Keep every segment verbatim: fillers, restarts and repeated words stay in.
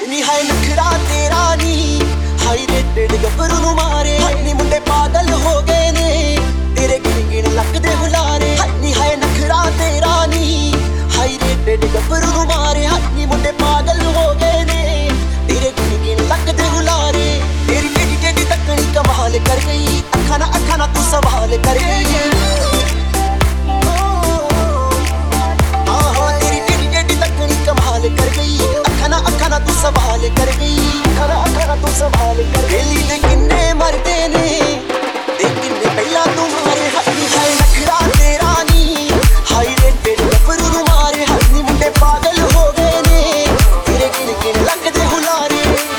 ਨੀ ਹਾਏ ਨਖਰਾ ਤੇਰਾ ਨੀ ਹਾਈ ਰੇਟਡ ਗੱਭਰੂ ਨੂੰ ਮਾਰੇ ਨੀ ਮੁੰਡੇ ਪਾਗਲ ਹੋ ਗਏ ਨੇ ਤੇਰੇ ਗਿਣ ਗਿਣ ਲੱਗਦੇ ਹੁਲਾਰੇ ਨੀ ਹਾਏ ਨਖਰਾ ਤੇਰਾ ਨੀ ਹਾਈ ਰੇਟਡ ਗੱਭਰੂ ਨੂੰ ਮਾਰੇ ਨੀ ਮੁੰਡੇ ਪਾਗਲ ਹੋ ਗਏ ਨੇ ਤੇਰੇ ਗਿਣ ਗਿਣ ਲੱਗਦੇ ਹੁਲਾਰੇ ਤੇਰੀ ਟੇਡੀ ਟੇਡੀ ਤੱਕਣੀ ਕਮਾਲ ਕਰ ਗਈ ਅੱਖਾਂ ਨਾਲ ਅੱਖਾਂ ਨਾਲ ਤੂੰ ਸਵਾਲ ਕਰ ਗਈ कर गई अखना अखना तू सवाल कर गई अखना अखना तू सवाल कर गई ते किन्ने मरदे ने ते किन्ने पहला तुम्हारे हनी हाय नखरा तेरा नी हाय रे तेरे गफरू नु मारे हनी मुंडे पागल हो गए ने तेरे गिन गिन लगदे हुलारे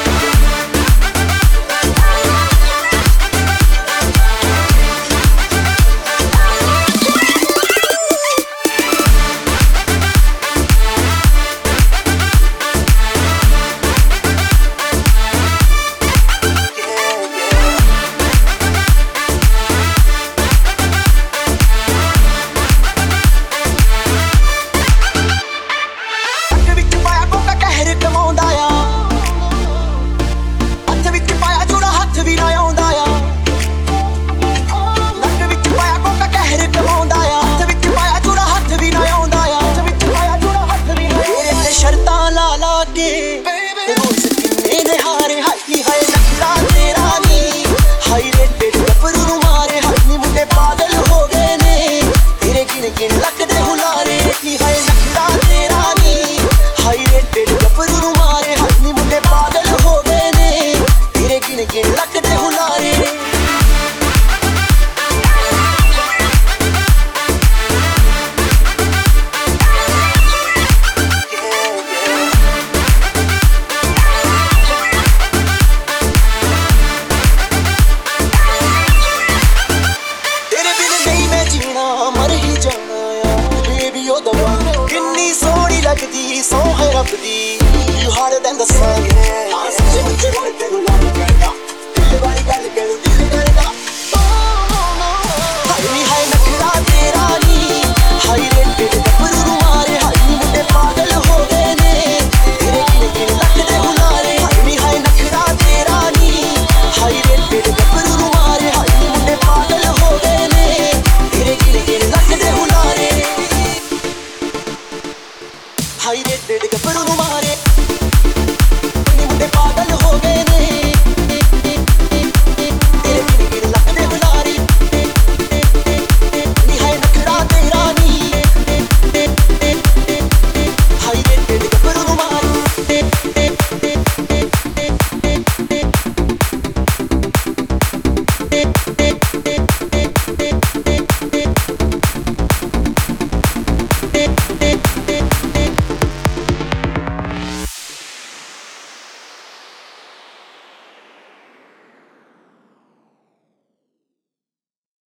किन्नी सोहनी लगदी सोहे रब दी You harder than the sun हाँ सच्चे मुझे बोल तेरू लाल करदा दिल वाली गल करू दिल करदा हाय नी हाय नखरा तेरा नी हाय रे तेरे गफरू नु मारे हाय नी मुंडे पागल हो गए ने तेरे गिन गिन लगदे हुलारे हाय नी हाय नखरा तेरा नी हाय रे तेरे गफरू नु मारे हाय नी मुंडे पागल हो गए ने तेरे गिन गिन लगदे हुलारे हाई रेटेड गफरू नु मारे नी मुंडे पागल हो गए।